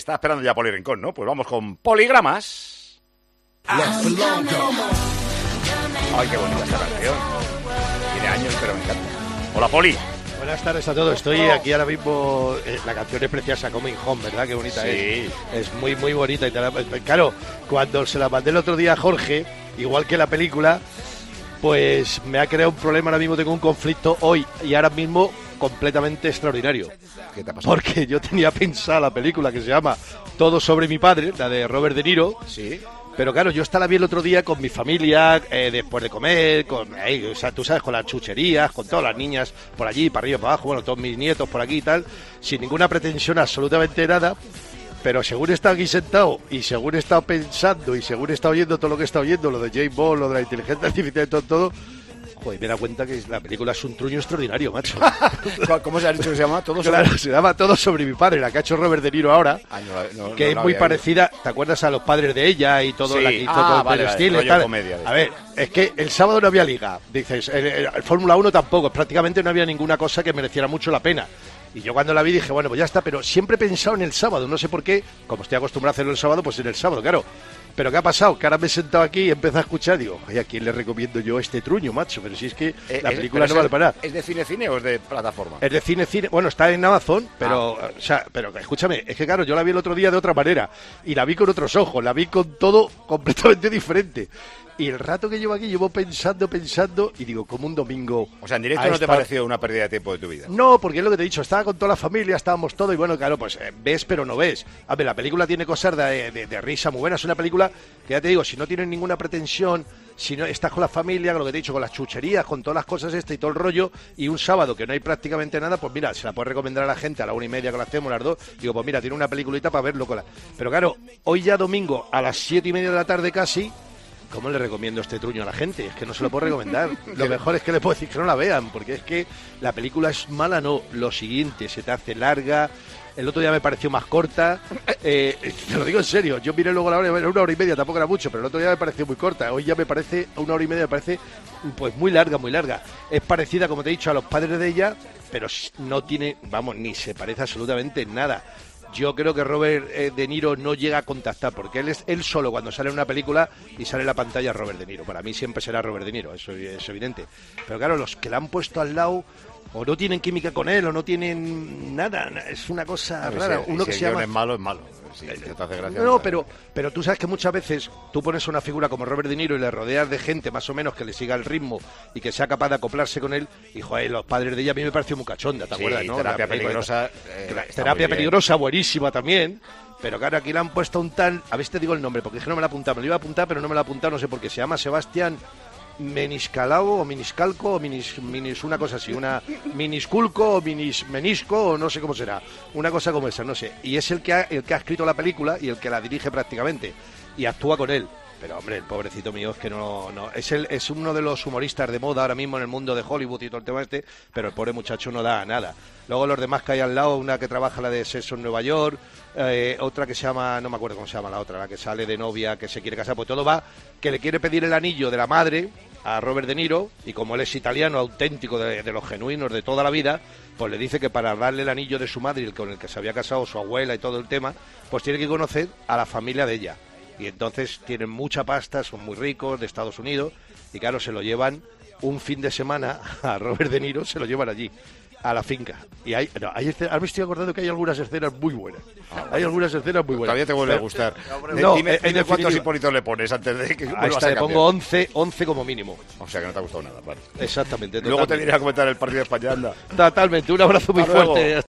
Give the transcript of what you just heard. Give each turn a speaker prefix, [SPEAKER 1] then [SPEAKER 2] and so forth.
[SPEAKER 1] Está esperando ya Poli Rincón, ¿no? Pues vamos con Poligramas. Ay, qué bonita esta canción. Tiene años, pero me encanta. Hola, Poli.
[SPEAKER 2] Buenas tardes a todos. Estoy aquí ahora mismo. La canción es preciosa, Coming Home, ¿verdad? Qué bonita es. Es muy, muy bonita. Y claro, cuando se la mandé el otro día a Jorge, igual que la película, pues me ha creado un problema. Ahora mismo tengo un conflicto hoy y ahora mismo completamente extraordinario.
[SPEAKER 1] ¿Qué te ha pasado?
[SPEAKER 2] Porque yo tenía pensada la película que se llama Todo sobre mi padre, la de Robert De Niro.
[SPEAKER 1] Sí.
[SPEAKER 2] Pero claro, yo la vi el otro día con mi familia, después de comer, o sea, tú sabes, con las chucherías, con todas las niñas por allí, para arriba, para abajo, bueno, todos mis nietos por aquí y tal, sin ninguna pretensión absolutamente nada. Pero según he estado aquí sentado y según he estado pensando y según he estado oyendo todo lo que he estado oyendo, lo de James Bond, lo de la inteligencia artificial y todo, joder, me da cuenta que la película es un truño extraordinario, macho.
[SPEAKER 1] ¿Cómo se ha dicho que se llama?
[SPEAKER 2] Claro, se llama Todo sobre mi padre, la que ha hecho Robert De Niro ahora, que es muy parecida, ¿te acuerdas a Los padres de ella y todo?
[SPEAKER 1] Sí.
[SPEAKER 2] La que hizo todo
[SPEAKER 1] vale,
[SPEAKER 2] el estilo y tal. A ver, es que el sábado no había liga, dices, el Fórmula 1 tampoco, prácticamente no había ninguna cosa que mereciera mucho la pena. Y yo cuando la vi dije, bueno, pues ya está, pero siempre he pensado en el sábado, no sé por qué, como estoy acostumbrado a hacerlo el sábado, pues en el sábado, claro. Pero ¿qué ha pasado? Que ahora me he sentado aquí y he empezado a escuchar, digo, ay, ¿a quién le recomiendo yo este truño, macho? Pero si es que la película no vale para nada.
[SPEAKER 1] ¿Es de cine o es de plataforma?
[SPEAKER 2] Es de cine, bueno, está en Amazon, pero, o sea, pero escúchame, es que claro, yo la vi el otro día de otra manera, y la vi con otros ojos, la vi con todo completamente diferente. Y el rato que llevo aquí, llevo pensando, y digo, como un domingo...
[SPEAKER 1] O sea, en directo no te pareció una pérdida de tiempo de tu vida.
[SPEAKER 2] No, porque es lo que te he dicho, estaba con toda la familia, estábamos todos, y bueno, claro, pues ves pero no ves. A ver, la película tiene cosas de risa muy buenas, es una película que ya te digo, si no tienes ninguna pretensión, si no estás con la familia, con lo que te he dicho, con las chucherías, con todas las cosas y todo el rollo, y un sábado que no hay prácticamente nada, pues mira, se la puedes recomendar a la gente a la 1:30 que la hacemos, las 2, digo, pues mira, tiene una peliculita para verlo con la... Pero claro, hoy ya domingo a las 7:30 de la tarde casi... ¿Cómo le recomiendo este truño a la gente? Es que no se lo puedo recomendar. Lo mejor es que le puedo decir que no la vean, porque es que la película es mala, no. Lo siguiente, se te hace larga. El otro día me pareció más corta. Te lo digo en serio. Yo miré luego la hora, era 1:30, tampoco era mucho, pero el otro día me pareció muy corta. Hoy ya me parece, 1:30 me parece, pues muy larga, muy larga. Es parecida, como te he dicho, a Los padres de ella, pero no tiene, vamos, ni se parece absolutamente en nada. Yo creo que Robert De Niro no llega a contactar, porque él solo cuando sale en una película y sale en la pantalla Robert De Niro. Para mí siempre será Robert De Niro, eso es evidente. Pero claro, los que le han puesto al lado o no tienen química con él o no tienen nada, es una cosa rara. Uno que se llama...
[SPEAKER 1] es malo, es malo. Sí, te hace gracia,
[SPEAKER 2] no, pero tú sabes que muchas veces tú pones una figura como Robert De Niro y le rodeas de gente más o menos que le siga el ritmo y que sea capaz de acoplarse con él. Y joder, Los padres de ella a mí me pareció muy cachonda, ¿te acuerdas? ¿No?
[SPEAKER 1] Terapia peligrosa.
[SPEAKER 2] Terapia peligrosa, buenísima también. Pero claro, aquí le han puesto un tal... A ver si te digo el nombre, porque es que no me lo he apuntado. Me lo iba a apuntar, pero no me lo he apuntado, no sé por qué. Se llama Sebastián Meniscalao o Miniscalco o minis una cosa así, una Minisculco o Menisco o no sé cómo será, una cosa como esa, no sé. Y es el que ha escrito la película y el que la dirige prácticamente y actúa con él. Pero hombre, el pobrecito mío es que no es uno de los humoristas de moda ahora mismo en el mundo de Hollywood y todo el tema este, pero el pobre muchacho no da nada. Luego los demás que hay al lado, una que trabaja la de Sexo en Nueva York, otra que se llama, no me acuerdo cómo se llama la otra, la que sale de novia, que se quiere casar, pues todo va, que le quiere pedir el anillo de la madre a Robert De Niro, y como él es italiano, auténtico, de los genuinos de toda la vida, pues le dice que para darle el anillo de su madre, con el que se había casado su abuela y todo el tema, pues tiene que conocer a la familia de ella. Y entonces tienen mucha pasta, son muy ricos, de Estados Unidos, y claro, se lo llevan un fin de semana a Robert De Niro, se lo llevan allí, a la finca. Y ahora me estoy acordando que hay algunas escenas muy buenas. Hay algunas escenas muy buenas.
[SPEAKER 1] Todavía te vuelve a gustar.
[SPEAKER 2] No,
[SPEAKER 1] dime cuántos hipólitos le pones antes de que
[SPEAKER 2] ahí está, le pongo 11 como mínimo.
[SPEAKER 1] O sea que no te ha gustado nada, vale.
[SPEAKER 2] Exactamente.
[SPEAKER 1] Luego te diré a comentar el partido de España, anda.
[SPEAKER 2] Totalmente, un abrazo muy fuerte.